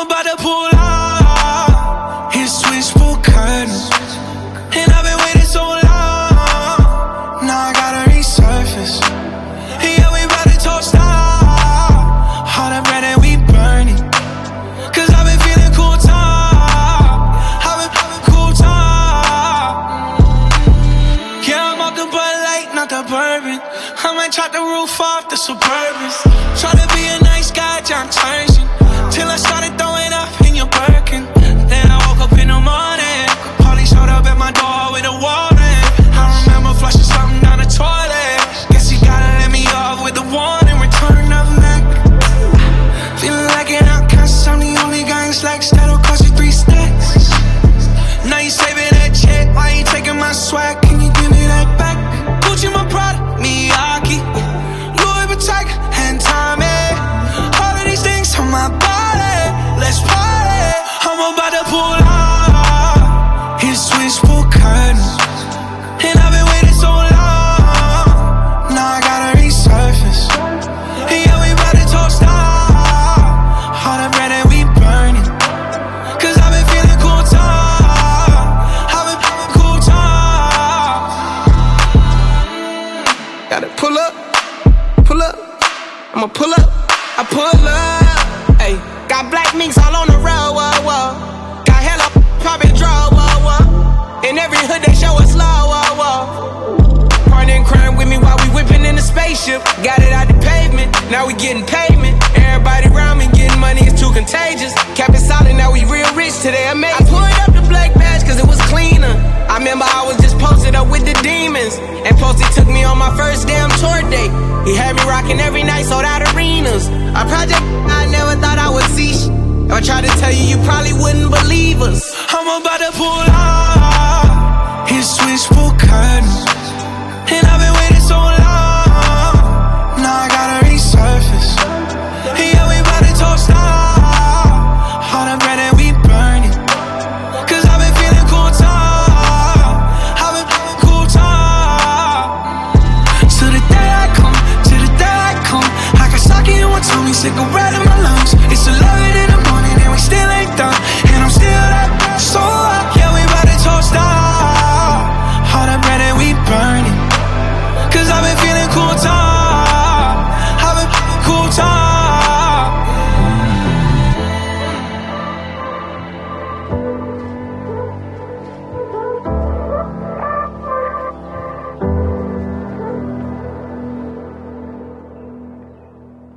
about to pull out his switchboard curtains, and I've been waiting so long. Now I gotta resurface. Yeah, we about to toast out all the bread that we burning, 'cause I've been feeling cool top. I've been feeling cool top. Yeah, I'm off the Bud Light, not the bourbon. I might chop the roof off the Suburbans. Try to be a nice guy, John Turgeon, till I started throwing up in your Birkin. Then I woke up in the morning, Paulie showed up at my door with a warning. I remember flushing something down the toilet. Guess you gotta let me off with the warning. Return of Mac. Feeling like an outcast, I'm the only guy in slacks that'll cost you 3 stacks. Now you saving that check, why you taking my swag? Can you give me that back? Gucci my product, Miyake, Louis Vuitton, and Tommy. All of these things on my body, let's party. I'm about to pull out his switchboard curtains, and I've been waiting so long. Now I gotta resurface. Yeah, we about to toast out all the bread that we burning, 'cause I've been feeling cool top. I've been feeling cool top. Gotta pull up, I'ma pull up, I pull up. Ayy, got black minks all on the road, whoa, whoa. Got hella poppin' draw, whoa, whoa. In every hood they show us love, whoa, whoa. Partner in crime with me while we whippin' in the spaceship. Got it out the pavement, now we getting payment. Everybody around me getting money, it's too contagious. Cap it solid, now we real rich today, amazing. I pulled up the black badge 'cause it was cleaner. I remember I was just posted up with the demons, and Posty took me on my first damn tour date. He had me rocking every night, sold out arenas. A project I never thought I would see. If I tried to tell you, you probably wouldn't believe us. I'm about to pull out his switchboard curtains, and I've been waiting so long. Now I gotta resurface. Yeah, we about to toast out all the bread that we burning, 'cause I've been feeling cool top. I've been feeling cool top. To the day I come, I can sock it in one Tommy cigarette in my